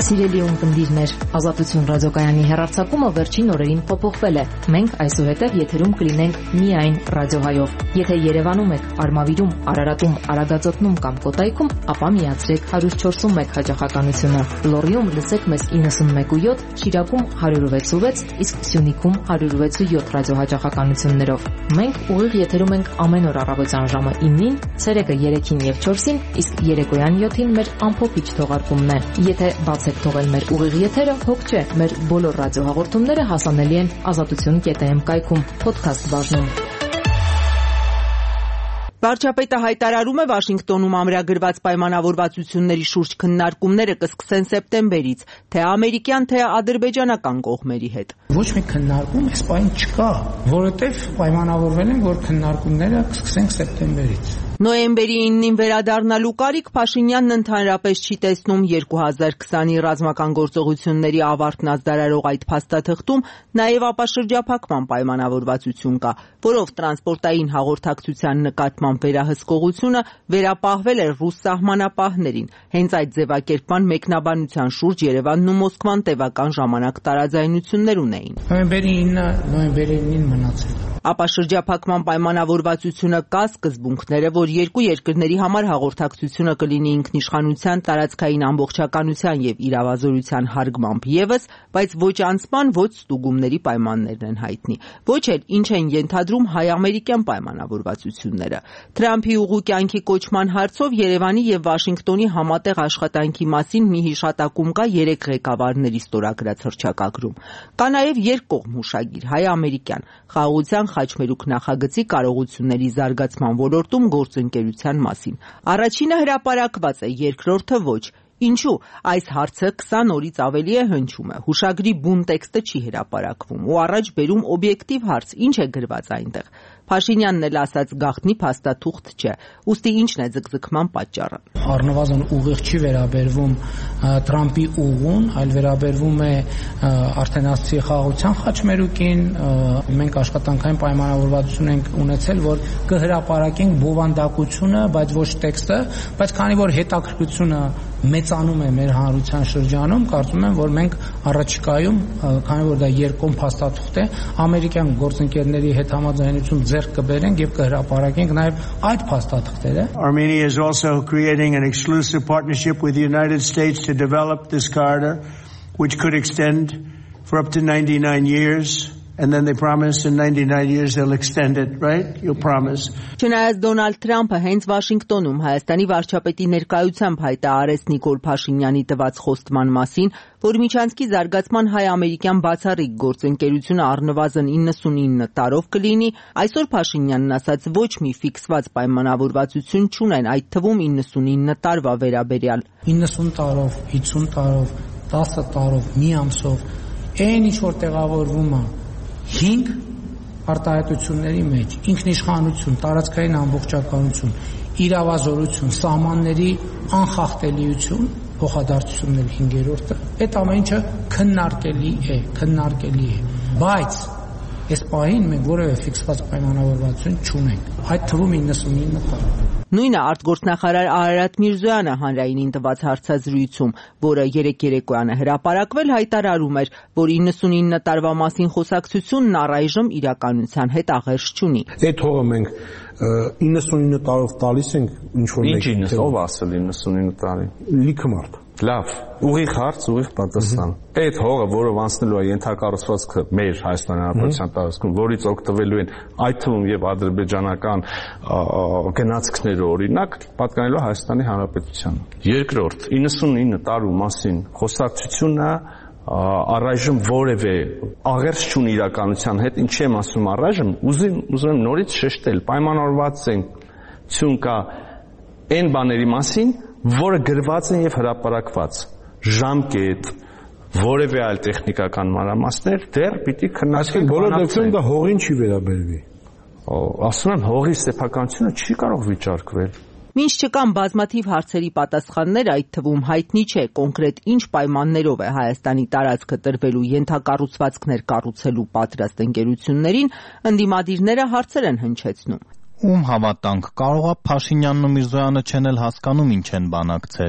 Սիրելի ունկնդիրներ, Ազատություն ռադիոկայանի հեռարձակումը վերջին օրերին փոփոխվել է։ Մենք այսուհետև եթերում կլինենք միայն ռադիոհայով։ Եթե Երևանում եք, Արմավիրում, Արարատում, Արագածոտնում կամ Կոտայքում, ապա միացրեք 104.1 հաճախականությունը։ Լոռիում լսեք մեզ 91.7, Շիրակում 106.6, իսկ Սյունիքում 106.7 ռադիոհաճախականություններով։ Մենք ուղիղ եթերում ենք ամեն օր առավոտյան ժամը 9-ին, ցերեկը 3-ին եւ 4-ին, իսկ երեկոյան 7-ին մեր ամփոփիչ թողարկումն է։ Եթե բաց եք թողել մեր ուղիղ եթերը, հոգ չէ, մեր բոլոր ռադիոհաղորդումները հասանելի են azatutun.am կայքում, podcast բաժնում։ Վարչապետը հայտարարում է Վաշինգտոնում ամրագրված պայմանավորվածությունների շուրջ քննարկումները կսկսեն սեպտեմբերից, թե ամերիկյան, թե ադրբեջանական կողմերի հետ։ Ոչ մի քննարկում այս պայն չկա, որովհետև պայմանավորվել են, որ քննարկումները կսկսենք սեպտեմբերից։ Նոյեմբերի 9-ին վերադառնալու կարիք Փաշինյանն ընդհանրապես չի տեսնում 2020-ի ռազմական գործողությունների ավարտն ազդարարող այդ փաստաթղթում նաև ապաշրջափակման պայմանավորվածություն կա, որով տրանսպորտային հաղորդակցության նկատմամբ վերահսկողությունը վերապահվել է ռուս սահմանապահներին։ Հենց այդ ձևակերպման մեկնաբանության շուրջ Երևանն ու Մոսկվան տևական ժամանակ տարաձայնություններ ունեին։ Նոյեմբերի 9-ին մնացել։ Ապաշրջափակման պայմանավորվածությունը կա սկզբունքները, որ երկու երկրների համար հաղորդակցությունը կլինի ինքնիշխանության, տարածքային ամբողջականության եւ իրավազորության հարգմամբ եւս, բայց ոչ անցման, ոչ ստուգումների պայմաններն են հայտնի։ Ոչ էլ ինչ են ենթադրում հայ-ամերիկյան պայմանավորվածությունները։ Թրամփի ուղու կյանքի կոչման հարցով Երևանի եւ Վաշինգտոնի համատեղ աշխատանքի մասին մի հիշատակում կա 3 ղեկավարների ստորագրած հռչակագրում։ Կա նաեւ երկկողմ հուշագիր հայ-ամերիկյան խաղաղության խաչմերուկ նախագծի կարողությունների զարգացման ոլորտում գործընկերության մասին։ Առաջինը հրապարակված է, երկրորդը ոչ։ Ինչու՞։ Այս հարցը 20 օրից ավելի է հնչում է։ Հուշագրի բուն տեքստը չի հրապարակվում ու առաջ բերում օբյեկտիվ հարց՝ ինչ է գրված այնտեղ։ Փաշինյանն էլ ասաց գաղտնի փաստաթուղթ չէ։ Ուստի ինչն է ձգձգման պատճառը։ Առնվազն ուղիղ չի վերաբերվում Թրամփի ուղուն, այլ վերաբերվում է արդեն ասացի խաղաղության խաչմերուկին։ Մենք աշխատանքային պայմանավորվածություն ենք ունեցել, որ կհրապարակենք բովանդակությունը, բայց ոչ տեքստը, բայց քանի որ հետաքրքրությունը մեծանում է մեր հանրության շրջանում, կարծում եմ, որ մենք առաջիկայում, քանի որ դա երկկողմ փաստաթուղթ է, ամերիկյան գործընկերների հետ համաձայնություն ձեռք կբերենք եւ կհրապարակենք նաեւ այդ փաստաթղթերը։ Armenia is also creating an exclusive partnership with the United States to develop this corridor, which could extend for up to 99 years. And then they promise in 99 years they'll extend it, right? You'll promise. Չնայած Դոնալդ Թրամփը հենց Վաշինգտոնում Հայաստանի վարչապետի ներկայությամբ հայտարարեց Նիկոլ Փաշինյանի տված խոստման մասին, որ միջանցքի զարգացման հայ-ամերիկյան բացառիկ գործընկերությունը առնվազն 99 տարով կլինի, այսօր Փաշինյանն ասաց ոչ մի ֆիքսված պայմանավորվածություն չունեն, այդ թվում 99 տարվա վերաբերյալ։ 90 տարով, 50 տարով, 10 տարով, մի ամսով, այն ինչ որ տեղավորվում է 5 արտահայտությունների մեջ ինքնիշխանություն, տարածքային ամբողջականություն, իրավազորություն, սահմանների անխախտելիություն, փոխադարձությունների 5-րդը, այդ ամեն ինչը քննարկելի է, բայց այս պահին մենք որևէ ֆիքսված պայմանավորվածություն չունենք, այդ թվում 99 տարով։ Նույնը արտգործնախարար Արարատ Միրզոյանը հանրայինին տված հարցազրույցում, որը երեկոյանը հրապարակվել, հայտարարում էր, որ 99 տարվա մասին խոսակցությունն առայժմ իրականության հետ աղերս չունի։ Այդ հողը մենք 99 տարով տալիս ենք ինչ-որ մեկ։ Ինչ ով ասել 99 տարի։ Լիքը մարդ։ Լավ, ուղիղ հարց, ուղիղ պատասխան։ Այդ հողը, որով անցնելու է ենթակառուցվածքը մեր Հայաստանի Հանրապետության տարածքում, որից օգտվելու են այդ թվում եւ ադրբեջանական գնացքները օրինակ, պատկանելու Հայաստանի Հանրապետությանը։ Երկրորդ, 99 տարու մասին խոսակցությունը առայժմ որևէ աղերս չունի իրականության հետ, ինչ եմ ասում առայժմ, ուզում եմ նորից շեշտել, պայմանավորվածություն կա այն բաների մասին, որը գրված են եւ հրապարակված, ժամկետ, որևէ այլ տեխնիկական մանրամասներ դեռ պիտի քննարկենք։ Բոլոր դեպքերում դա հողին չի վերաբերվի։ Ասում եմ, հողի սեփականությունը չի կարող վիճարկվել։ Մինչ չկան բազմաթիվ հարցերի պատասխաններ, այդ թվում հայտնի չէ կոնկրետ ինչ պայմաններով է Հայաստանի տարածքը տրվելու ենթակառուցվածքներ կառուցելու պատրաստ ընկերություններին, ընդդիմադիրները հարցեր են հնչեցնում։ Ում հավատանք, կարող է Փաշինյանն ու Միրզոյանը չեն էլ հասկանում ինչ են բանակցել։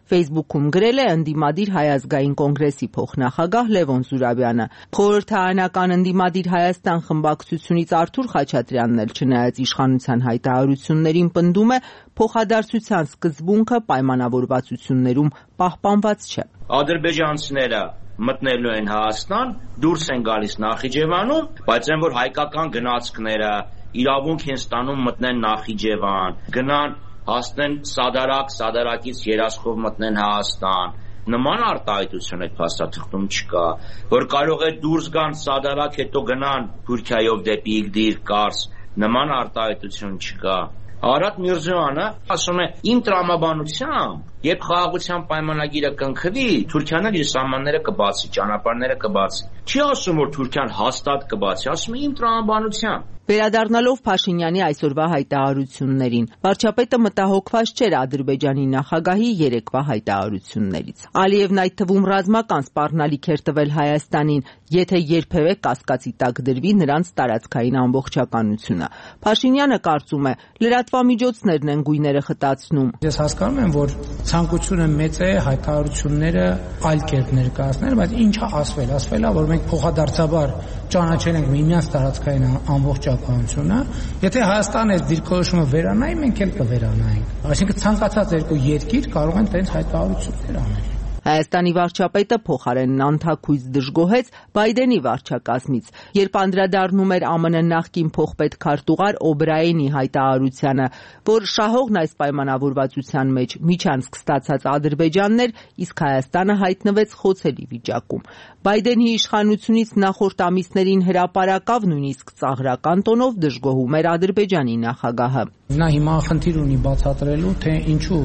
Facebook-ում գրել է ընդդիմադիր Հայ ազգային կոնգրեսի փոխնախագահ Լևոն Զուրաբյանը։ Խորհրդարանական ընդդիմադիր Հայաստան խմբակցությունից Արթուր Խաչատրյանն էլ չնայած իշխանության հայտարարություններին պնդում է, փոխադարձության սկզբունքը պայմանավորվածություններում պահպանված չէ։ Ադրբեջանցիները մտնելու են Հայաստան, դուրս են գալիս Նախիջևանում, բայց այն որ հայկական գնացքները իրավունք են ստանում մտնեն Նախիջևան, գնան հասնեն Սադարակ, Սադարակից երասխով մտնեն Հայաստան։ Նման արտահայտություն այդ փաստաթղթում չկա, որ կարող է դուրս գան Սադարակ, հետո գնան Թուրքիայով դեպի Իգդիր, Կարս, նման արտահայտություն չկա։ Արադ Միրզոյանը ասում է իմ տրամաբանությամբ, երբ խաղաղության պայմանագիրը կնքվի, Թուրքիան իր սահմանները կբացի, ճանապարհները կբացի։ Չի ասում որ Թուրքիան հաստատ կբացի, ասում է իմ տրամաբանությամբ։ Վերադառնալով Փաշինյանի այսօրվա հայտարարություններին, վարչապետը մտահոգված չէր Ադրբեջանի նախագահի երեկվա հայտարարություններից։ Ալիևն այդ թվում ռազմական սպառնալիք էր տվել Հայաստանին, եթե երբևէ կասկածի տակ դրվի նրանց տարածքային ամբողջականությունը։ Փաշինյանը կարծում է, լրատվամիջոցներն են գույները խտացնում։ Ես հասկանում եմ, որ ցանկությունը մեծ է հայտարարությունները այլ կերպ ներկայացնել, բայց ինչա ասվել, ասվել է, որ մենք փոխադարձաբար ճանաչել ենք միմյանց տարածքային ամբողջականությունը, եթե Հայաստանը այս դիրքորոշումը վերանայի, մենք էլ կվերանայինք։ Այսինքն ցանկացած երկու երկիր կարող են տենց հայտարարություններ անել։ Հայաստանի վարչապետը փոխարենն անթաքույց դժգոհեց Բայդենի վարչակազմից, երբ անդրադառնում էր ԱՄՆ նախկին փոխպետքարտուղար Օբրայենի հայտարարությանը, որ շահողն այս պայմանավորվածության մեջ միջանցք ստացած Ադրբեջանն էր, իսկ Հայաստանը հայտնվեց խոցելի վիճակում։ Բայդենի իշխանությունից նախորդ ամիսներին հրապարակավ նույնիսկ ծաղրական տոնով դժգոհում էր Ադրբեջանի նախագահը։ Նա հիմա խնդիր ունի բացատրելու, թե ինչու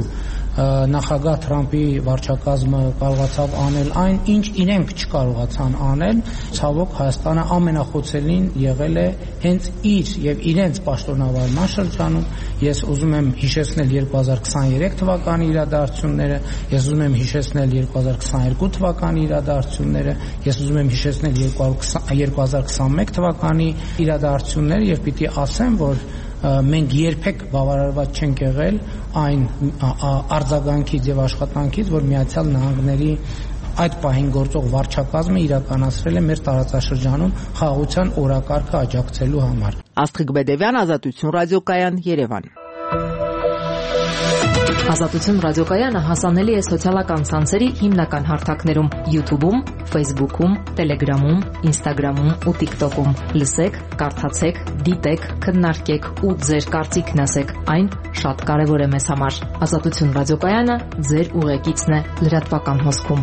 նախագահ Թրամփի վարչակազմը կարողացավ անել այն, ինչ իրենք չկարողացան անել։ Ցավոք Հայաստանը ամենախոցելին եղել է հենց իր եւ իրենց պաշտոնավարման շրջանում։ Ես ուզում եմ հիշեցնել 2023 թվականի իրադարձությունները, ես ուզում եմ հիշեցնել 2022 թվականի իրադարձությունները, ես ուզում եմ հիշեցնել 2021 թվականի իրադարձությունները եւ պիտի ասեմ, որ մենք երբեք բավարարված չենք եղել այն արձագանքից եւ աշխատանքից, որ Միացյալ Նահանգների այդ պահին գործող վարչակազմը իրականացրել է մեր տարածաշրջանում խաղաղության օրակարգը աջակցելու համար։ Աստղիկ Բեդևյան, Ազատություն ռադիոկայան, Երևան։ Ազատություն ռադիոկայանը հասանելի է սոցիալական ցանցերի հիմնական հարթակներում՝ YouTube-ում, Facebook-ում, Telegram-ում, Instagram-ում ու TikTok-ում։ Լսեք, կարդացեք, դիտեք, քննարկեք ու ձեր կարծիքն ասեք։ Այն շատ կարևոր է մեզ համար։ Ազատություն ռադիոկայանը ձեր ուղեկիցն է լրատվական հոսքում։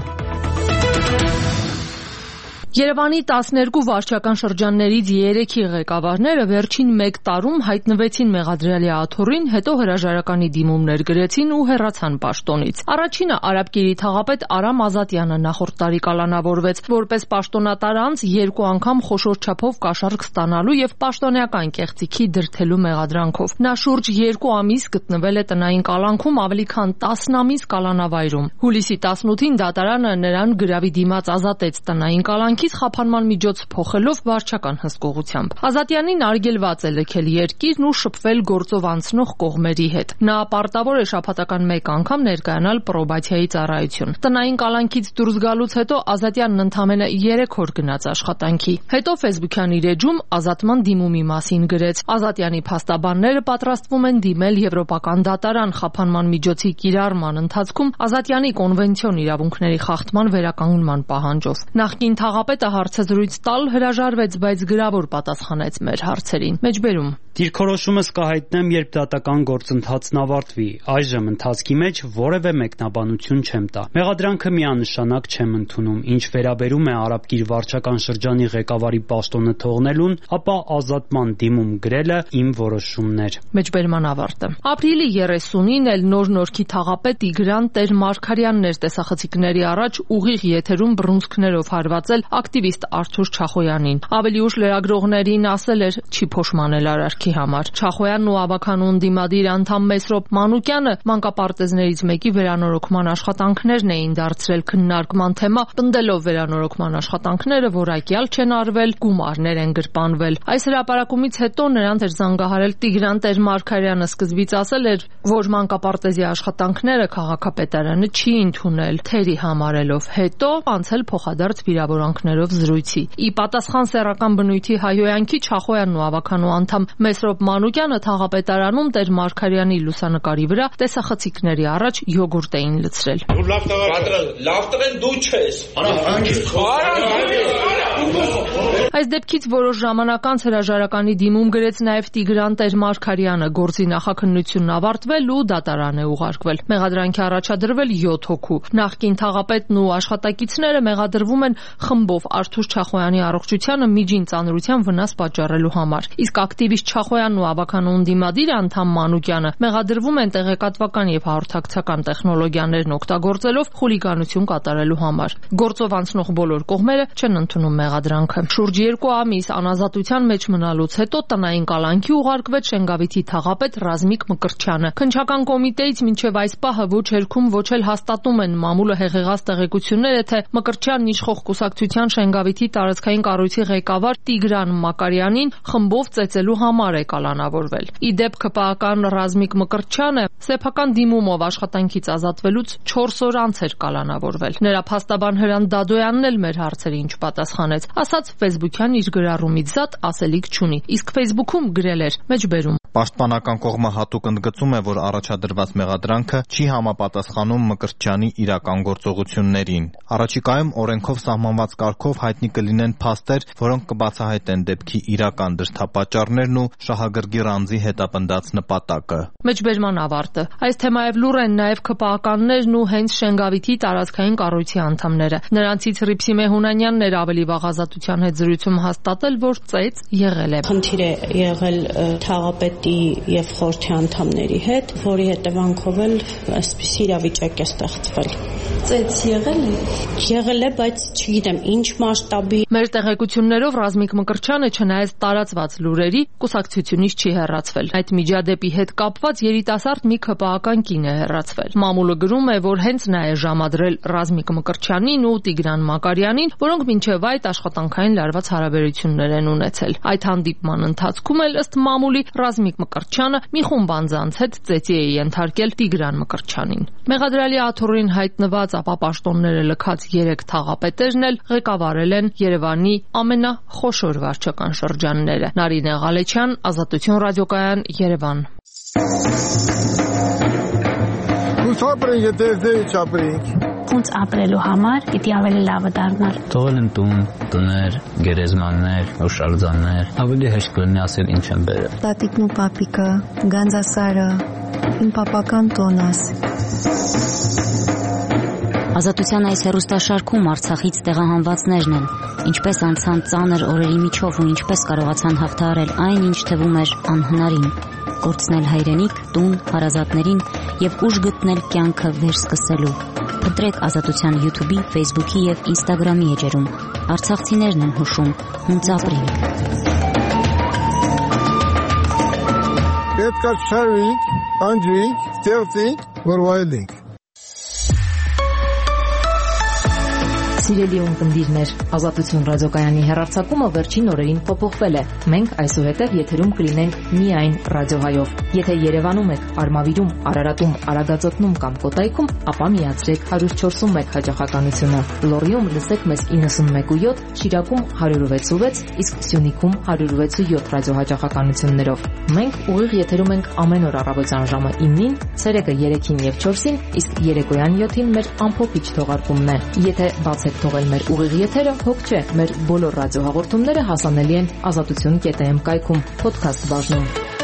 Երևանի 12 վարչական շրջաններից 3-ի ղեկավարները վերջին 1 տարում հայտնվեցին մեղադրյալի աթոռին, հետո հրաժարականի դիմումներ գրեցին ու հեռացան պաշտոնից։ Առաջինը Արաբկիրի թաղապետ Արամ Ազատյանը նախորդ տարի կալանավորվեց, որպես պաշտոնատար անձ 2 անգամ խոշոր չափով կաշառք ստանալու եւ պաշտոնեական կեղծիքի դրդելու մեղադրանքով։ Նա շուրջ 2 ամիս գտնվել է տնային կալանքում, ավելի քան 10 ամիս կալանավայրում։ Հուլիսի 18-ին դատարանը նրան գրավի դիմաց ազատեց տնային կալանքի խափանման միջոց փոխելով վարչական հսկողությամբ։ Ազատյանին արգելված է լքել երկիրն ու շփվել գործով անցնող կողմերի հետ։ Նա պարտավոր է շաբաթական 1 անգամ ներկայանալ պրոբացիայի ծառայություն։ Տնային կալանքից դուրս գալուց հետո Ազատյանն ընդամենը 3 օր գնաց աշխատանքի։ Հետո Facebook-յան իր էջում ազատման դիմումի մասին գրեց։ Ազատյանի փաստաբանները պատրաստվում են դիմել Եվրոպական դատարան խափանման միջոցի կիրառման ընթացքում Ազատյանի կոնվենցիոն իրավունքների խախտման վերականգնման պահանջով։ Նախկին թաղապետը հարցազրույց տալ հրաժարվեց, բայց գրավոր պատասխանեց մեր հարցերին։ Մեջբերում Դիրքորոշումս կհայտնեմ, երբ դատական գործընթացն ավարտվի։ Այժմ ընթացքի մեջ որևէ մեկնաբանություն չեմ տա։ Մեղադրանքը միանշանակ չեմ ընդունում։ Ինչ վերաբերում է Արաբկիր վարչական շրջանի ղեկավարի պաշտոնը թողնելուն, ապա ազատման դիմում գրելը իմ որոշումն էր։ Մեջբերման ավարտը։ Ապրիլի 30-ին էլ Նոր-Նորքի թաղապետ Տիգրան Տեր-Մարգարյանն էր տեսախցիկների առաջ ուղիղ եթերում բռունցքներով հարվածել ակտիվիստ Արթուր Չախոյանին։ Ավելի ուշ լրագրողներին ասել էր՝ չի փոշմանել արարքի կարգի համար։ Չախոյանն ու Ավագանու ընդդիմադիր անդամ Մեսրոպ Մանուկյանը մանկապարտեզներից մեկի վերանորոգման աշխատանքներն էին դարձրել քննարկման թեմա, պնդելով վերանորոգման աշխատանքները որակյալ չեն արվել, գումարներ են գրպանվել։ Այս հրապարակումից հետո նրանց էր զանգահարել Տիգրան Տեր-Մարգարյանը, սկզբից ասել էր, որ մանկապարտեզի աշխատանքները քաղաքապետարանը չի ընդունել, թերի համարելով, հետո անցել փոխադարձ վիրավորանքներով զրույցի։ Ի պատասխան սեռական բնույթի հայհոյանքի Չախոյանն ու Ավագանու անդամ Մեսրոպ Մանուկյանը թաղապետարանում Տեր-Մարգարյանի լուսանկարի վրա տեսախցիկների առաջ յոգուրտ էին լցրել։ Լավ տղեն դու չես։ Այս դեպքից որոշ ժամանակ անց հրաժարականի դիմում գրեց նաև Տիգրան Տեր-Մարգարյանը, գործի նախաքննությունն ավարտվել ու դատարան է ուղարկվել։ Մեղադրանքի առաջադրվել 7 հոգու։ Նախկին թաղապետն ու աշխատակիցները մեղադրվում են խմբով Արթուր Չախոյանի առողջությանը միջին ծանրության վնաս պատճառելու համար։ Իսկ ակտիվիստ Չախոյանն ու Ավագանու ընդդիմադիր անդամ Մանուկյանը մեղադրվում են տեղեկատվական եւ հաղորդակցական տեխնոլոգիաներն օգտագործելով խուլիգանություն կատարելու համար։ Գործով անցնող բոլոր կողմերը չեն ընդունում մեղադրանքը։ Շուրջ 2 ամիս անազատության մեջ մնալուց հետո տնային կալանքի ուղարկվեց Շենգավիթի թաղապետ Ռազմիկ Մկրտչյանը։ Քննչական կոմիտեից մինչև այս պահը ոչ երգում, ոչ էլ հաստատում են մամուլը հեղեղած տեղեկությունները, թե Մկրտչյանն իշխող կուսակցության Շենգավիթի տարածքային կառույցի ղեկավար Տիգրան Մակարյանին խմբով ծեծելու համար է կալանավորվել։ Ի դեպ ԿՊԱ-ական Ռազմիկ Մկրտչյանը սեփական դիմումով աշխատանքից ազատվելուց 4 օր անց էր կալանավորվել։ Նրա փաստաբան Հրանտ Դադոյանն էլ մեր հարցերին չպատասխանեց, ասաց Facebook-յան իր գրառումից զատ ասելիք չունի, իսկ Facebook-ում գրել էր մեջբերում. Պաշտպանական կողմը հատուկ ընդգծում է, որ առաջադրված մեղադրանքը չի համապատասխանում Մկրտչյանի իրական գործողություններին։ Առաջիկայում օրենքով սահմանված կարգով հայտնի կլինեն փաստեր, որոնք կբացահայտեն դեպքի իրական դրդապատճառներն ու շահագրգիռ անձի հետապնդած նպատակը։ Մեջբերման ավարտը։ Այս թեմայով լուռ են նաև ԿՊԱ-ականներն ու հենց Շենգավիթի տարածքային կառույցի անդամները։ Նրանցից Հռիփսիմե Հունանյանն էր ավելի վաղ Ազատության հետ զրույցում հաստատել, որ ծեծ եղել է։ Խնդիր է եղել թաղապետի եւ խորհրդի անդամների հետ, որի հետևանքով էլ այսպիսի իրավիճակ է ստեղծվել։ Ծեծ եղել է։ Եղել է, բայց չգիտեմ ինչ մասշտաբի։ Մեր տեղեկություններով Ռազմիկ Մկրտչյանը չնայած տարածված լուրերի կուսակցությունից չի հեռացվել։ Այդ միջադեպի հետ կապված երիտասարդ մի ԿՊԱ-ական կին է հեռացվել։ Մամուլը գրում է, որ հենց նա է ժամադրել Ռազմիկ Մկրտչյանին ու Տիգրան Մակարյանին, որոնք մինչև այդ աշխատանքային լարված հարաբերություններ են ունեցել։ Այդ հանդիպման ընթացքում էլ ըստ մամուլի Ռազմիկ Մկրտչյանը մի խումբ անձանց հետ ծեծի է ենթարկել Տիգրան Մկրտչյանին։ Մեղադրյալի աթոռին հայտնված ապա պաշտոնները լքած 3 թաղապետերն էլ ղեկավարել են Երևանի ամենախոշոր վարչական շրջանները։ Նարինե Ղալեչյան, Ազատություն ռադիոկայան, Երևան։ Ոնց ապրելու համար պիտի ավելի լավը դառնար։ Թողել են տուն, տներ, գերեզմաններ, հուշարձաններ, ավելի հեշտ կլինի ասել ինչ են բերել։ Տատիկն ու պապիկը, Գանձասարը, իմ պապական տոնաս։ Ազատության այս հեռուստաշարքում Արցախից տեղահանվածներն են, ինչպես անցան ծանր օրերի միջով ու ինչպես կարողացան հաղթահարել այն, ինչ թվում էր անհնարին, կորցնել հայրենիք, տուն, հարազատներին եւ ուժ գտնել կյանքը վերսկսելու։ Ընտրեք Ազատության YouTube-ի, Facebook-ի եւ Instagram-ի էջերում։ Արցախցիներն են հուշում, ոնց ապրենք։ Պետք է շարվենք, անջրենք, ստեղծենք, որ վայելենք։ Սիրելի ունկնդիրներ, Ազատություն ռադիոկայանի հեռարձակումը վերջին օրերին փոփոխվել է։ Մենք այսուհետև եթերում կլինենք միայն ռադիոհայով։ Եթե Երևանում եք, Արմավիրում, Արարատում, Արագածոտնում կամ Կոտայքում, ապա միացրեք 104.1 հաճախականությունը։ Լոռիում լսեք մեզ 91.7, Շիրակում 106.6, իսկ Սյունիքում 106.7 ռադիոհաճախականություններով։ Մենք ուղիղ եթերում ենք ամեն օր առավոտյան ժամը 9-ին, ցերեկը 3-ին եւ 4-ին, իսկ երեկոյան 7-ին մեր ամփոփիչ թողարկումն է։ Եթե բացեք թողել մեր ուղիղ եթերը, հոգ չէ, մեր բոլոր ռադիոհաղորդումները հասանելի են azatutun.am կայքում, podcast բաժնում։